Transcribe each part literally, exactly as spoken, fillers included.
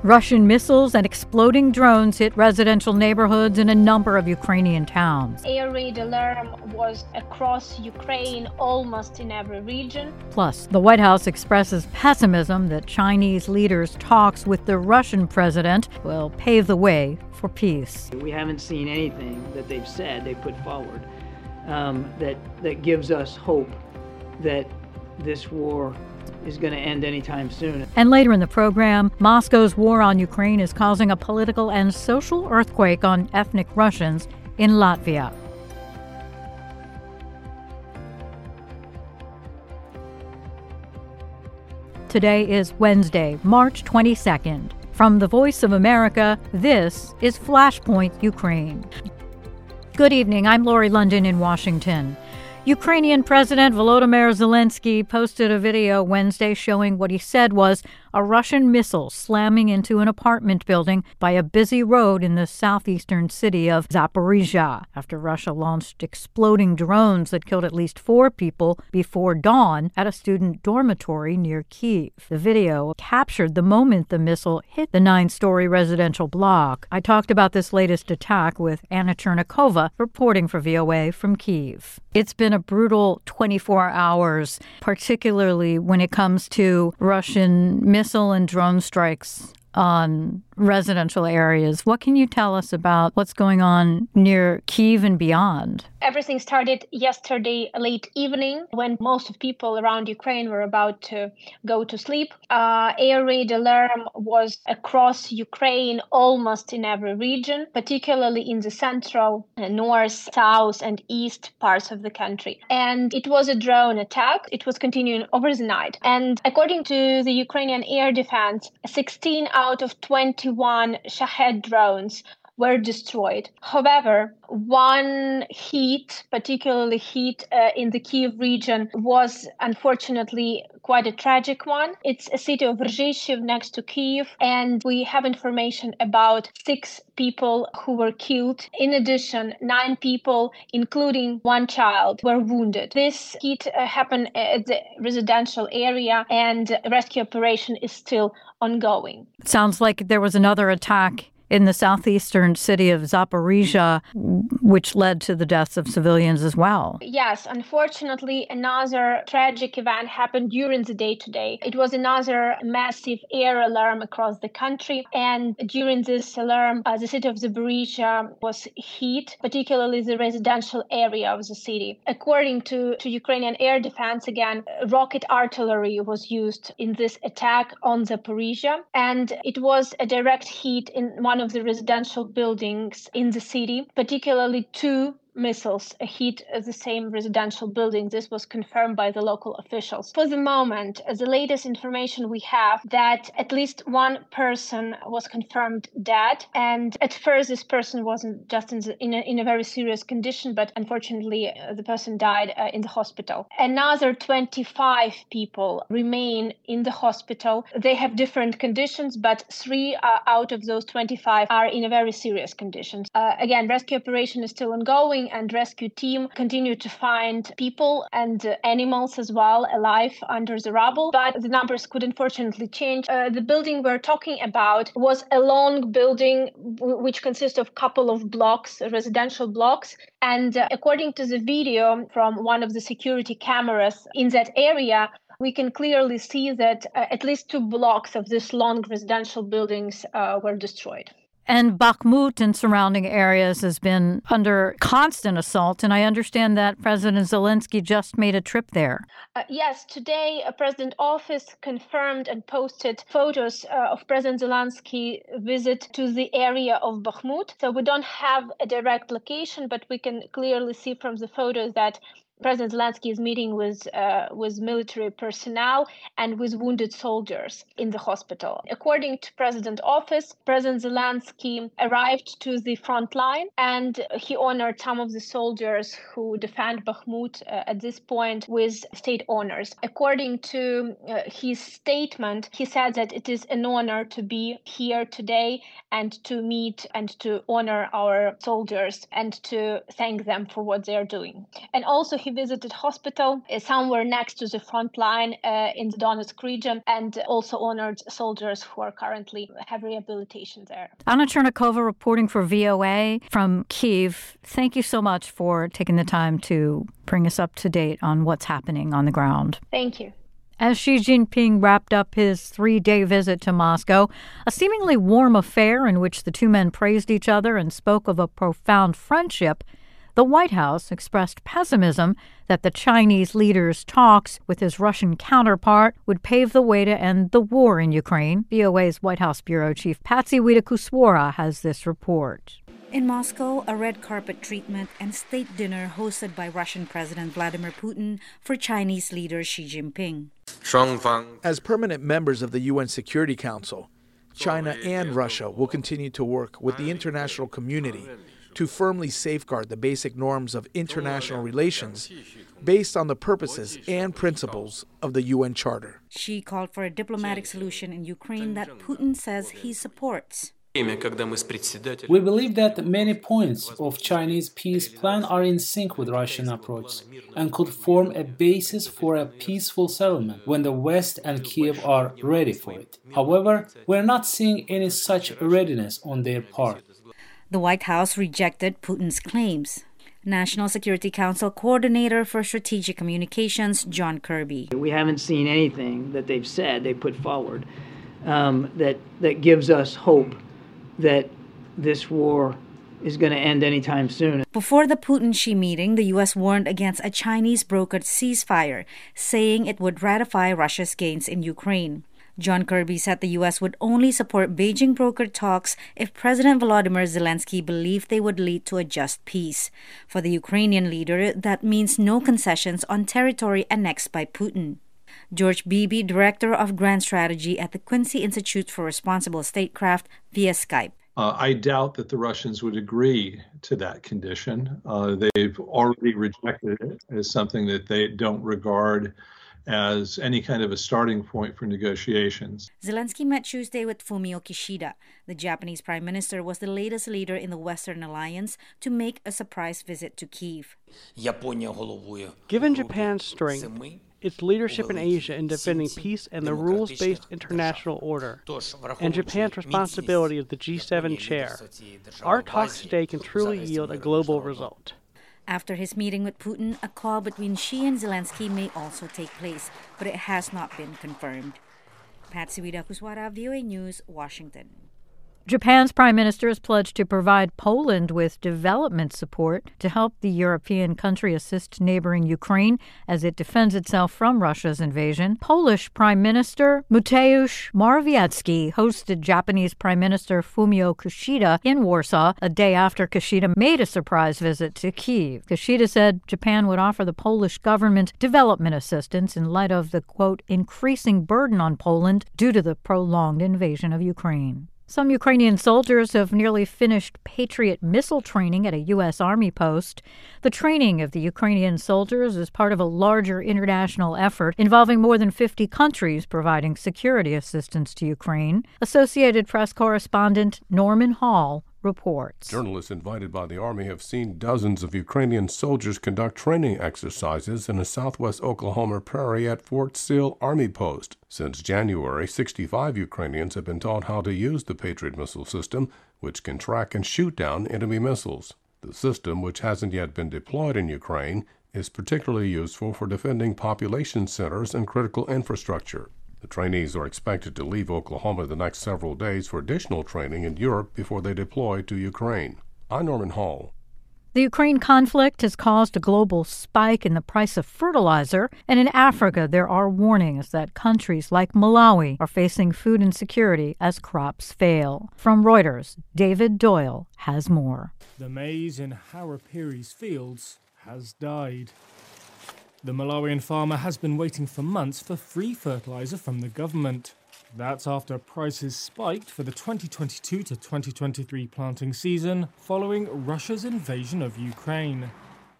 Russian missiles and exploding drones hit residential neighborhoods in a number of Ukrainian towns. Air raid alarm was across Ukraine, almost in every region. Plus, the White House expresses pessimism that Chinese leaders' talks with the Russian president will pave the way for peace. We haven't seen anything that they've said, they put forward, um, that, that gives us hope that this war is going to end anytime soon. And later in the program, Moscow's war on Ukraine is causing a political and social earthquake on ethnic Russians in Latvia. Today is Wednesday, March twenty-second. From the Voice of America, this is Flashpoint Ukraine. Good evening, I'm Lori London in Washington. Ukrainian President Volodymyr Zelensky posted a video Wednesday showing what he said was a Russian missile slamming into an apartment building by a busy road in the southeastern city of Zaporizhzhia after Russia launched exploding drones that killed at least four people before dawn at a student dormitory near Kyiv. The video captured the moment the missile hit the nine-story residential block. I talked about this latest attack with Anna Chernikova, reporting for V O A from Kyiv. It's been a brutal twenty-four hours, particularly when it comes to Russian missile and drone strikes on residential areas. What can you tell us about what's going on near Kyiv and beyond? Everything started yesterday late evening when most of people around Ukraine were about to go to sleep. Uh, air raid alarm was across Ukraine, almost in every region, particularly in the central, uh, north, south, and east parts of the country. And it was a drone attack. It was continuing over the night. And according to the Ukrainian Air Defense, sixteen out of twenty-one Shahed drones were destroyed. However, one hit, particularly hit uh, in the Kyiv region, was unfortunately quite a tragic one. It's a city of Rzhishiv next to Kyiv, and we have information about six people who were killed. In addition, nine people, including one child, were wounded. This hit uh, happened at the residential area, and rescue operation is still ongoing. It sounds like there was another attack in the southeastern city of Zaporizhzhia, which led to the deaths of civilians as well. Yes, unfortunately, another tragic event happened during the day today. It was another massive air alarm across the country, and during this alarm, uh, the city of Zaporizhzhia was hit, particularly the residential area of the city. According to, to Ukrainian Air Defense, again, rocket artillery was used in this attack on Zaporizhzhia, and it was a direct hit in one of the residential buildings in the city, particularly two missiles hit the same residential building. This was confirmed by the local officials. For the moment, the latest information we have that at least one person was confirmed dead. And at first, this person wasn't just in, the, in, a, in a very serious condition, but unfortunately, uh, the person died uh, in the hospital. Another twenty-five people remain in the hospital. They have different conditions, but three uh, out of those twenty-five are in a very serious condition. Uh, again, rescue operation is still ongoing, and rescue team continue to find people and uh, animals as well alive under the rubble, but the numbers could unfortunately change. Uh, the building we're talking about was a long building w- which consists of a couple of blocks, residential blocks, and uh, according to the video from one of the security cameras in that area, we can clearly see that uh, at least two blocks of this long residential buildings uh, were destroyed. And Bakhmut and surrounding areas has been under constant assault, and I understand that President Zelensky just made a trip there. Uh, yes, today a President office confirmed and posted photos uh, of President Zelensky's visit to the area of Bakhmut. So we don't have a direct location, but we can clearly see from the photos that President Zelensky is meeting with uh, with military personnel and with wounded soldiers in the hospital. According to President office, President Zelensky arrived to the front line and he honored some of the soldiers who defend Bakhmut uh, at this point with state honors. According to uh, his statement, he said that it is an honor to be here today and to meet and to honor our soldiers and to thank them for what they are doing. And also he he visited hospital uh, somewhere next to the front line uh, in the Donetsk region, and also honored soldiers who are currently have rehabilitation there. Anna Chernikova reporting for V O A from Kyiv. Thank you so much for taking the time to bring us up to date on what's happening on the ground. Thank you. As Xi Jinping wrapped up his three-day visit to Moscow, a seemingly warm affair in which the two men praised each other and spoke of a profound friendship, the White House expressed pessimism that the Chinese leader's talks with his Russian counterpart would pave the way to end the war in Ukraine. V O A's White House Bureau Chief Patsy Widakuswara has this report. In Moscow, a red carpet treatment and state dinner hosted by Russian President Vladimir Putin for Chinese leader Xi Jinping. As permanent members of the U N Security Council, China and Russia will continue to work with the international community to firmly safeguard the basic norms of international relations based on the purposes and principles of the U N Charter. Xi called for a diplomatic solution in Ukraine that Putin says he supports. We believe that many points of Chinese peace plan are in sync with Russian approach and could form a basis for a peaceful settlement when the West and Kiev are ready for it. However, we're not seeing any such readiness on their part. The White House rejected Putin's claims. National Security Council Coordinator for Strategic Communications, John Kirby. We haven't seen anything that they've said, they put forward, um, that, that gives us hope that this war is going to end anytime soon. Before the Putin-Xi meeting, the U S warned against a Chinese-brokered ceasefire, saying it would ratify Russia's gains in Ukraine. John Kirby said the U S would only support Beijing-brokered talks if President Volodymyr Zelensky believed they would lead to a just peace. For the Ukrainian leader, that means no concessions on territory annexed by Putin. George Beebe, Director of Grand Strategy at the Quincy Institute for Responsible Statecraft, via Skype. Uh, I doubt that the Russians would agree to that condition. Uh, they've already rejected it as something that they don't regard as any kind of a starting point for negotiations. Zelensky met Tuesday with Fumio Kishida. The Japanese prime minister was the latest leader in the Western alliance to make a surprise visit to Kyiv. Given Japan's strength, its leadership in Asia in defending peace and the rules-based international order, and Japan's responsibility as the G seven chair, our talks today can truly yield a global result. After his meeting with Putin, a call between Xi and Zelensky may also take place, but it has not been confirmed. Patsy Widakuswara, V O A News, Washington. Japan's prime minister has pledged to provide Poland with development support to help the European country assist neighboring Ukraine as it defends itself from Russia's invasion. Polish Prime Minister Mateusz Morawiecki hosted Japanese Prime Minister Fumio Kishida in Warsaw a day after Kishida made a surprise visit to Kyiv. Kishida said Japan would offer the Polish government development assistance in light of the, quote, increasing burden on Poland due to the prolonged invasion of Ukraine. Some Ukrainian soldiers have nearly finished Patriot missile training at a U S Army post. The training of the Ukrainian soldiers is part of a larger international effort involving more than fifty countries providing security assistance to Ukraine. Associated Press correspondent Norman Hall reports. Journalists invited by the Army have seen dozens of Ukrainian soldiers conduct training exercises in a southwest Oklahoma prairie at Fort Sill Army Post. Since January, sixty-five Ukrainians have been taught how to use the Patriot missile system, which can track and shoot down enemy missiles. The system, which hasn't yet been deployed in Ukraine, is particularly useful for defending population centers and critical infrastructure. The trainees are expected to leave Oklahoma the next several days for additional training in Europe before they deploy to Ukraine. I'm Norman Hall. The Ukraine conflict has caused a global spike in the price of fertilizer, and in Africa there are warnings that countries like Malawi are facing food insecurity as crops fail. From Reuters, David Doyle has more. The maize in Harapiri's fields has died. The Malawian farmer has been waiting for months for free fertilizer from the government. That's after prices spiked for the twenty twenty-two to twenty twenty-three planting season following Russia's invasion of Ukraine.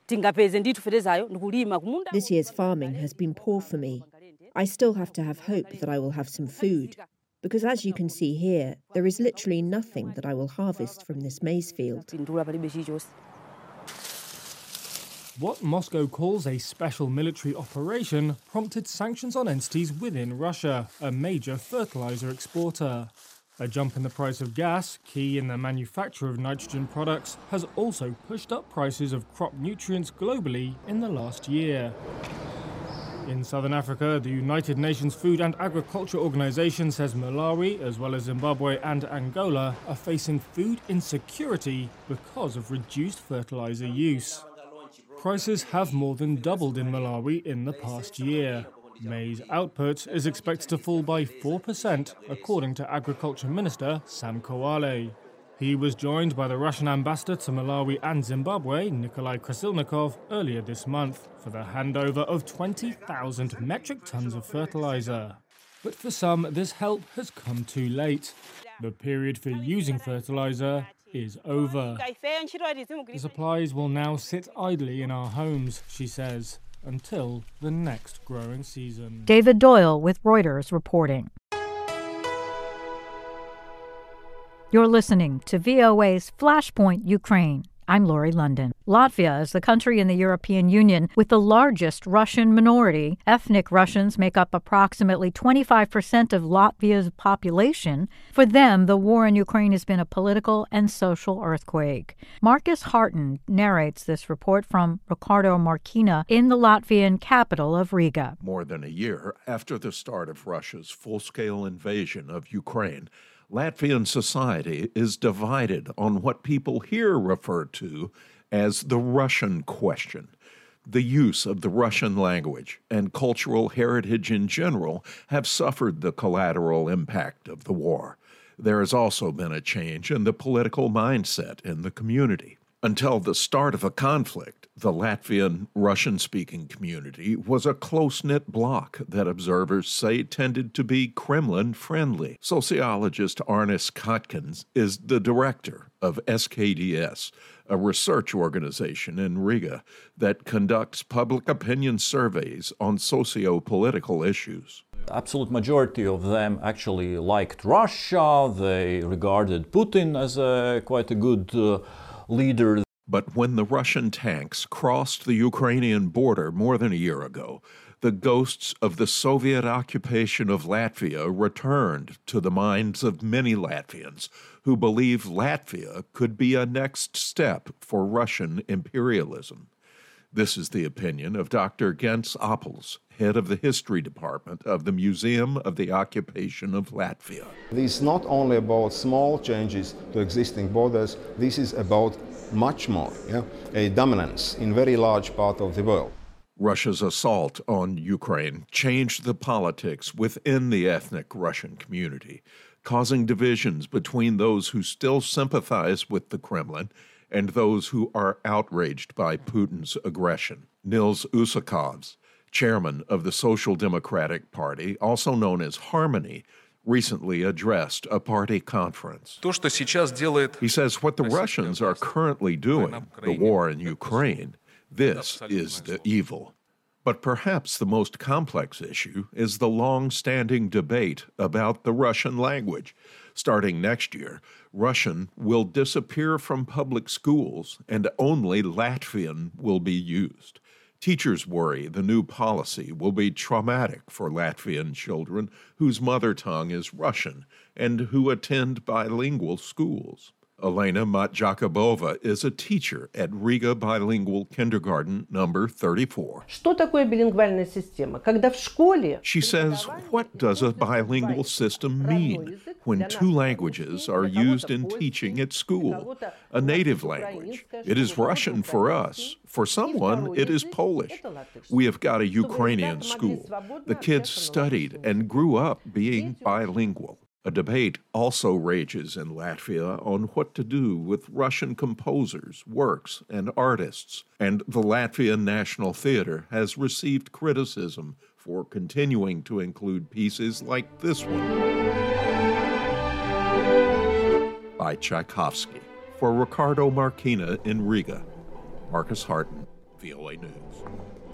This year's farming has been poor for me. I still have to have hope that I will have some food, because as you can see here, there is literally nothing that I will harvest from this maize field. What Moscow calls a special military operation prompted sanctions on entities within Russia, a major fertilizer exporter. A jump in the price of gas, key in the manufacture of nitrogen products, has also pushed up prices of crop nutrients globally in the last year. In southern Africa, the United Nations Food and Agriculture Organization says Malawi, as well as Zimbabwe and Angola, are facing food insecurity because of reduced fertilizer use. Prices have more than doubled in Malawi in the past year. Maize output is expected to fall by four percent, according to Agriculture Minister Sam Kowale. He was joined by the Russian ambassador to Malawi and Zimbabwe, Nikolai Krasilnikov, earlier this month for the handover of twenty thousand metric tons of fertilizer. But for some, this help has come too late. The period for using fertilizer is over. The supplies will now sit idly in our homes, she says, until the next growing season. David Doyle with Reuters reporting. You're listening to V O A's Flashpoint Ukraine. I'm Lori London. Latvia is the country in the European Union with the largest Russian minority. Ethnic Russians make up approximately twenty-five percent of Latvia's population. For them, the war in Ukraine has been a political and social earthquake. Marcus Harton narrates this report from Ricardo Marquina in the Latvian capital of Riga. More than a year after the start of Russia's full-scale invasion of Ukraine, Latvian society is divided on what people here refer to as the Russian question. The use of the Russian language and cultural heritage in general have suffered the collateral impact of the war. There has also been a change in the political mindset in the community. Until the start of a conflict, the Latvian Russian-speaking community was a close-knit bloc that observers say tended to be Kremlin-friendly. Sociologist Arnis Kotkins is the director of S K D S, a research organization in Riga that conducts public opinion surveys on socio-political issues. Absolute majority of them actually liked Russia. They regarded Putin as a quite a good uh, leader. But when the Russian tanks crossed the Ukrainian border more than a year ago, the ghosts of the Soviet occupation of Latvia returned to the minds of many Latvians who believe Latvia could be a next step for Russian imperialism. This is the opinion of Doctor Gens Appels, head of the history department of the Museum of the Occupation of Latvia. This is not only about small changes to existing borders, this is about much more, yeah? a dominance in very large part of the world. Russia's assault on Ukraine changed the politics within the ethnic Russian community, causing divisions between those who still sympathize with the Kremlin and those who are outraged by Putin's aggression. Nils Usakovs, chairman of the Social Democratic Party, also known as Harmony, recently addressed a party conference. He says what the Russians are currently doing, the war in Ukraine, this is the evil. But perhaps the most complex issue is the long-standing debate about the Russian language. Starting next year, Russian will disappear from public schools and only Latvian will be used. Teachers worry the new policy will be traumatic for Latvian children whose mother tongue is Russian and who attend bilingual schools. Elena Matjakabova is a teacher at Riga Bilingual Kindergarten number thirty-four. She says, what does a bilingual system mean when two languages are used in teaching at school? A native language. It is Russian for us. For someone, it is Polish. We have got a Ukrainian school. The kids studied and grew up being bilingual. A debate also rages in Latvia on what to do with Russian composers, works, and artists, and the Latvian National Theatre has received criticism for continuing to include pieces like this one by Tchaikovsky. For Ricardo Marquina in Riga, Marcus Harton, V O A News.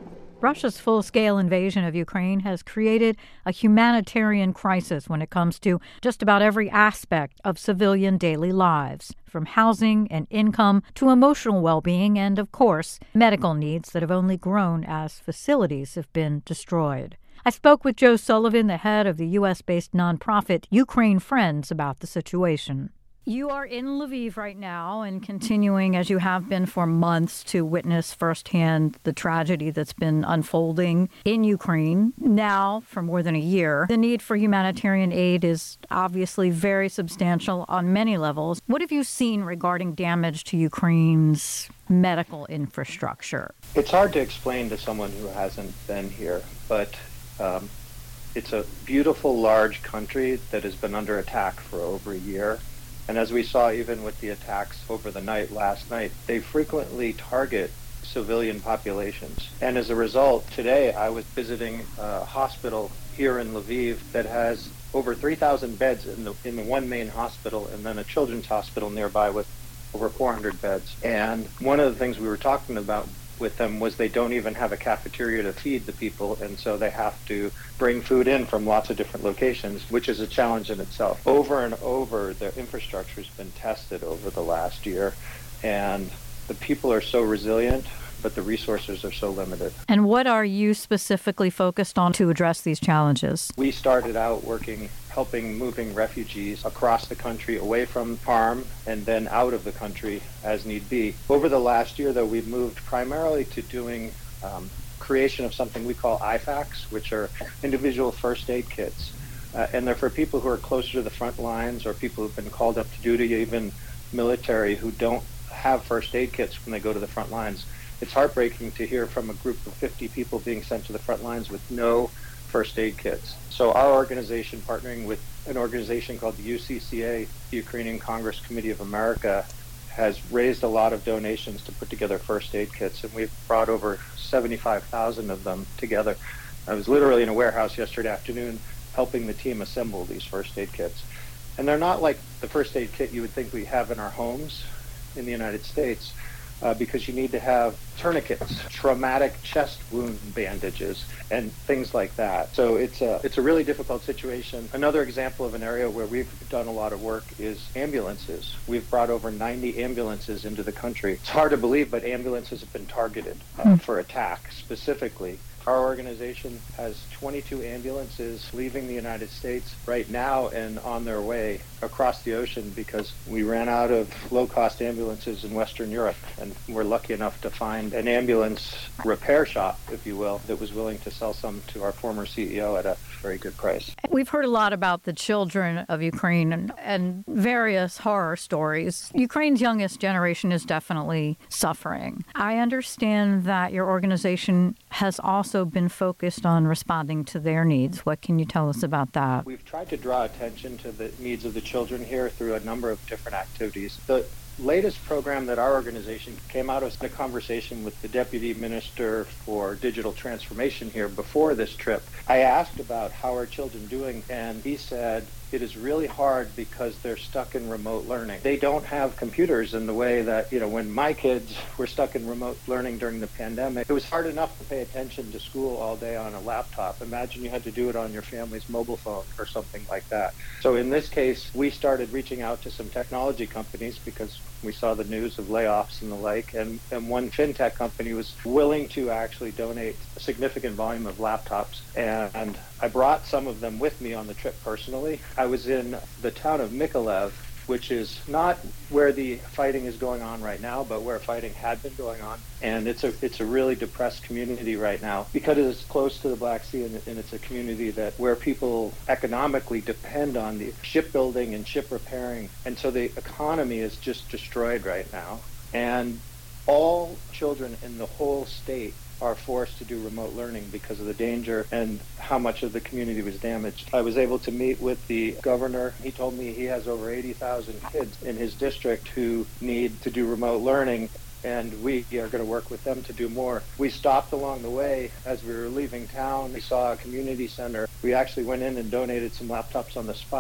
Russia's full-scale invasion of Ukraine has created a humanitarian crisis when it comes to just about every aspect of civilian daily lives, from housing and income to emotional well-being and, of course, medical needs that have only grown as facilities have been destroyed. I spoke with Joe Sullivan, the head of the U S-based nonprofit Ukraine Friends, about the situation. You are in Lviv right now and continuing, as you have been for months, to witness firsthand the tragedy that's been unfolding in Ukraine now for more than a year. The need for humanitarian aid is obviously very substantial on many levels. What have you seen regarding damage to Ukraine's medical infrastructure? It's hard to explain to someone who hasn't been here, but um, it's a beautiful, large country that has been under attack for over a year. And as we saw even with the attacks over the night last night, they frequently target civilian populations. And as a result, today I was visiting a hospital here in Lviv that has over three thousand beds in the in the one main hospital, and then a children's hospital nearby with over four hundred beds. And one of the things we were talking about with them was they don't even have a cafeteria to feed the people, and so they have to bring food in from lots of different locations, which is a challenge in itself. Over and over, their infrastructure has been tested over the last year, and the people are so resilient, but the resources are so limited. And what are you specifically focused on to address these challenges? We started out working, helping moving refugees across the country away from harm and then out of the country as need be. Over the last year, though, we've moved primarily to doing um, creation of something we call I FACs, which are individual first aid kits. Uh, and they're for people who are closer to the front lines or people who've been called up to duty, even military who don't have first aid kits when they go to the front lines. It's heartbreaking to hear from a group of fifty people being sent to the front lines with no first aid kits. So our organization, partnering with an organization called the U C C A, the Ukrainian Congress Committee of America, has raised a lot of donations to put together first aid kits, and we've brought over seventy-five thousand of them together. I was literally in a warehouse yesterday afternoon helping the team assemble these first aid kits. And they're not like the first aid kit you would think we have in our homes in the United States. Uh, because you need to have tourniquets, traumatic chest wound bandages, and things like that. So it's a, it's a really difficult situation. Another example of an area where we've done a lot of work is ambulances. We've brought over ninety ambulances into the country. It's hard to believe, but ambulances have been targeted uh, for attack specifically. Our organization has twenty-two ambulances leaving the United States right now and on their way across the ocean because we ran out of low-cost ambulances in Western Europe, and we're lucky enough to find an ambulance repair shop, if you will, that was willing to sell some to our former C E O at a very good price. We've heard a lot about the children of Ukraine and, and various horror stories. Ukraine's youngest generation is definitely suffering. I understand that your organization has also been focused on responding to their needs. What can you tell us about that? We've tried to draw attention to the needs of the children here through a number of different activities. The latest program that our organization came out of a conversation with the Deputy Minister for Digital Transformation here before this trip. I asked about how are children doing, and he said it is really hard because they're stuck in remote learning. They don't have computers in the way that, you know, when my kids were stuck in remote learning during the pandemic, it was hard enough to pay attention to school all day on a laptop. Imagine you had to do it on your family's mobile phone or something like that. So in this case, we started reaching out to some technology companies because we saw the news of layoffs and the like, and, and one fintech company was willing to actually donate a significant volume of laptops, and I brought some of them with me on the trip personally. I was in the town of Mykolaiv, which is not where the fighting is going on right now, but where fighting had been going on. And it's a it's a really depressed community right now because it's close to the Black Sea, and, and it's a community that where people economically depend on the shipbuilding and ship repairing. And so the economy is just destroyed right now. And all children in the whole state are forced to do remote learning because of the danger and how much of the community was damaged. I was able to meet with the governor. He told me he has over eighty thousand kids in his district who need to do remote learning, and we are going to work with them to do more. We stopped along the way as we were leaving town. We saw a community center. We actually went in and donated some laptops on the spot.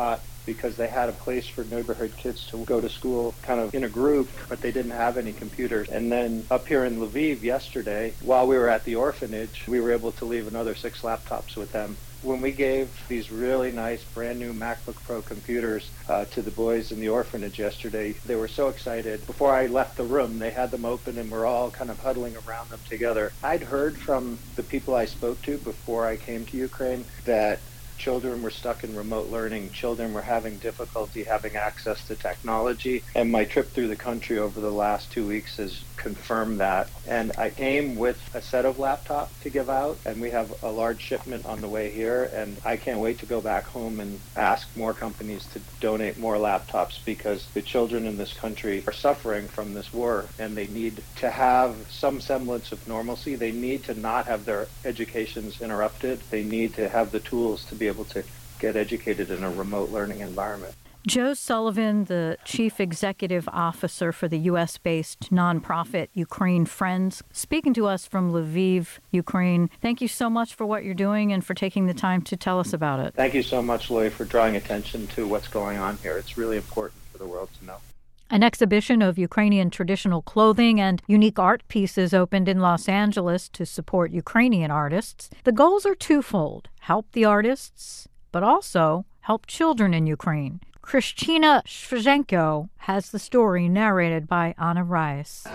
because they had a place for neighborhood kids to go to school kind of in a group, but they didn't have any computers. And then up here in Lviv yesterday, while we were at the orphanage, we were able to leave another six laptops with them. When we gave these really nice brand new MacBook Pro computers uh, to the boys in the orphanage yesterday, they were so excited. Before I left the room, they had them open and we're all kind of huddling around them together. I'd heard from the people I spoke to before I came to Ukraine that children were stuck in remote learning. Children were having difficulty having access to technology. And my trip through the country over the last two weeks has confirmed that. And I came with a set of laptops to give out, and we have a large shipment on the way here. And I can't wait to go back home and ask more companies to donate more laptops, because the children in this country are suffering from this war, and they need to have some semblance of normalcy. They need to not have their educations interrupted. They need to have the tools to be able to get educated in a remote learning environment. Joe Sullivan, the Chief Executive Officer for the U S-based nonprofit Ukraine Friends, speaking to us from Lviv, Ukraine. Thank you so much for what you're doing and for taking the time to tell us about it. Thank you so much, Loy, for drawing attention to what's going on here. It's really important for the world to know. An exhibition of Ukrainian traditional clothing and unique art pieces opened in Los Angeles to support Ukrainian artists. The goals are twofold: help the artists, but also help children in Ukraine. Kristina Shvchenko has the story narrated by Anna Rice.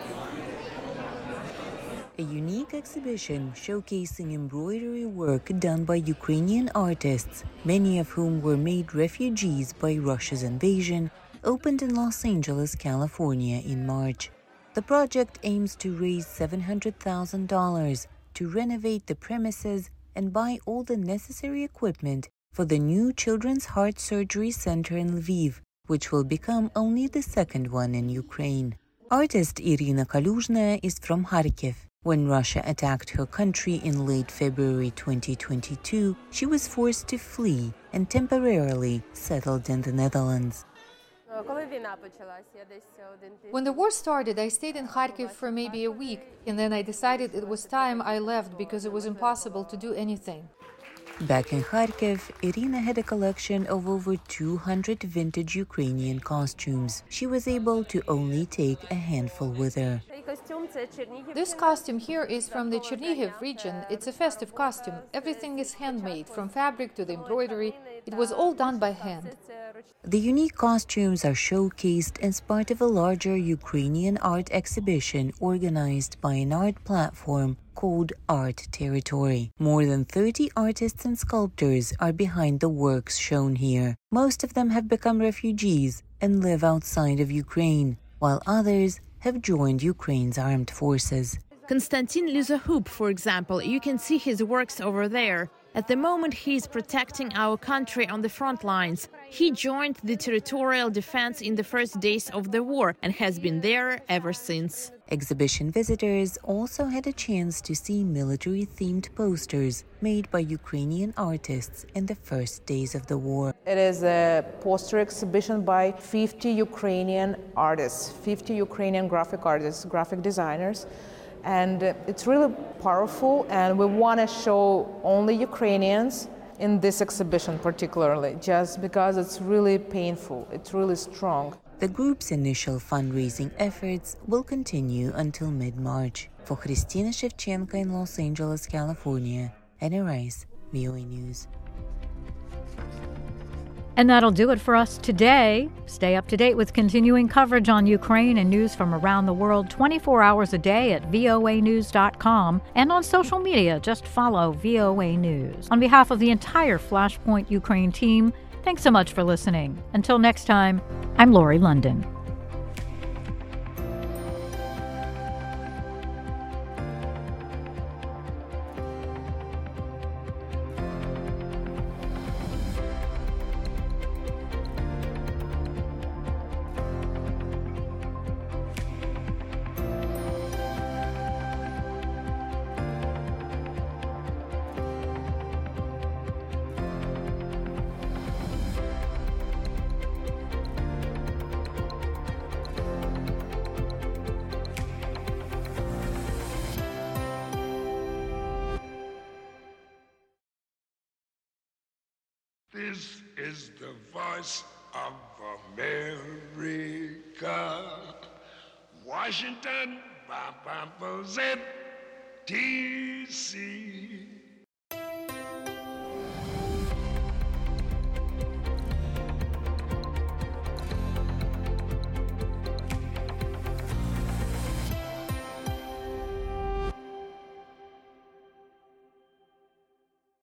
A unique exhibition showcasing embroidery work done by Ukrainian artists, many of whom were made refugees by Russia's invasion, opened in Los Angeles, California in March. The project aims to raise seven hundred thousand dollars to renovate the premises and buy all the necessary equipment for the new Children's Heart Surgery Center in Lviv, which will become only the second one in Ukraine. Artist Irina Kaluzhnaya is from Kharkiv. When Russia attacked her country in late February twenty twenty-two, she was forced to flee and temporarily settled in the Netherlands. When the war started, I stayed in Kharkiv for maybe a week, and then I decided it was time I left because it was impossible to do anything. Back in Kharkiv, Irina had a collection of over two hundred vintage Ukrainian costumes. She was able to only take a handful with her. This costume here is from the Chernihiv region. It's a festive costume. Everything is handmade, from fabric to the embroidery. It was all done by hand. The unique costumes are showcased as part of a larger Ukrainian art exhibition organized by an art platform called Art Territory. More than thirty artists and sculptors are behind the works shown here. Most of them have become refugees and live outside of Ukraine, while others have joined Ukraine's armed forces. Konstantin Lyzahub, for example, you can see his works over there. At the moment, he is protecting our country on the front lines. He joined the territorial defense in the first days of the war and has been there ever since. Exhibition visitors also had a chance to see military-themed posters made by Ukrainian artists in the first days of the war. It is a poster exhibition by fifty Ukrainian artists, fifty Ukrainian graphic artists, graphic designers. And it's really powerful, and we want to show only Ukrainians in this exhibition particularly, just because it's really painful, it's really strong. The group's initial fundraising efforts will continue until mid-March. For Kristina Shvchenko in Los Angeles, California, Anna Rice, V O A News. And that'll do it for us today. Stay up to date with continuing coverage on Ukraine and news from around the world twenty-four hours a day at V O A news dot com and on social media. Just follow V O A News. On behalf of the entire Flashpoint Ukraine team, thanks so much for listening. Until next time, I'm Lori London. This is the voice of America. Washington, Z, D C